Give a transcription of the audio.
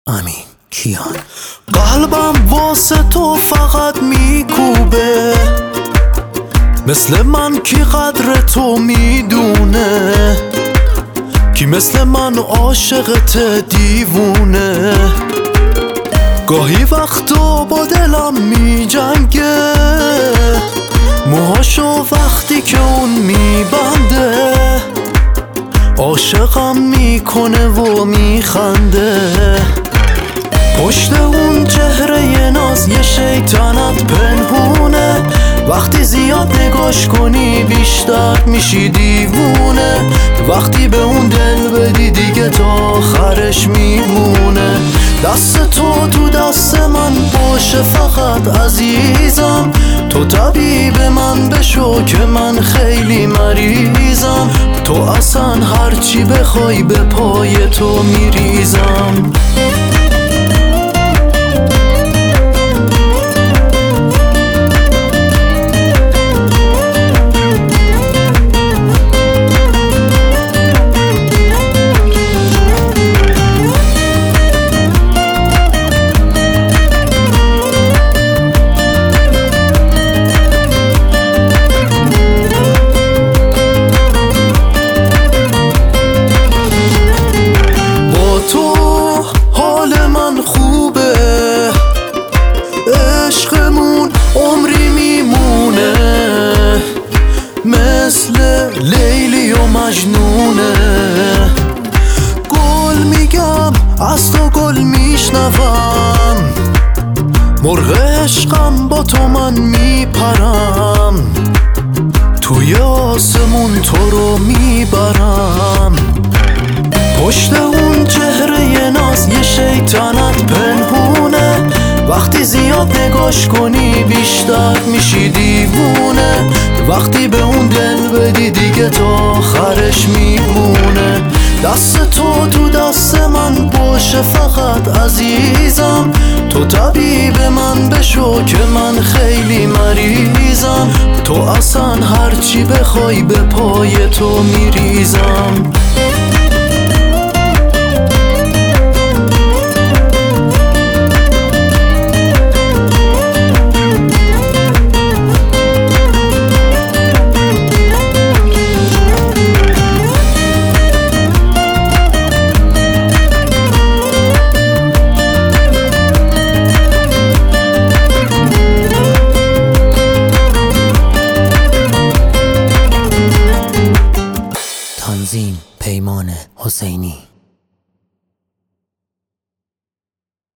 امین کیان. قلبم واسه تو فقط میکوبه، مثل من کی قدر تو میدونه، کی مثل من عاشقت دیوونه. گاهی وقتا با دلم میجنگه، موهاشو وقتی که اون میبنده، عاشقم میکنه و میخنده. پشت اون چهره ناز یه شیطنت پنهونه، وقتی زیاد نگاش کنی بیشتر میشی دیوونه. وقتی به اون دل بدی دیگه تا آخرش میمونه. دست تو دست من باشه فقط عزیزم، تو طبیب من بشو که من خیلی مریضم. تو اصلا هرچی بخوای به پای تو میریزم. عشقمون عمری میمونه، مثل لیلی و مجنونه. گل میگم از تو گل میشنوم، مرغ عشقم با تو من میپرم، توی آسمون تو رو میبرم. پشت اون چهره ناز یه شیطنت پنهونه، وقتی زیاد نگاش کنی بیشتر میشی دیوونه. وقتی به اون دل بدی دیگه تا آخرش میمونه. دست تو دست من باشه فقط عزیزم، تو طبیب من بشو که من خیلی مریضم. تو اصلا هرچی بخوای به پای تو میریزم.